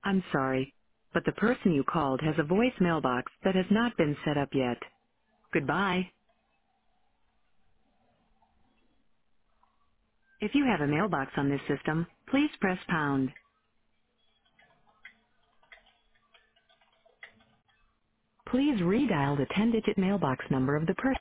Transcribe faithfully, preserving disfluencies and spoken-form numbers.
I'm sorry, but the person you called has a voice mailbox that has not been set up yet. Goodbye. If you have a mailbox on this system, please press pound. Please redial the ten-digit mailbox number of the person.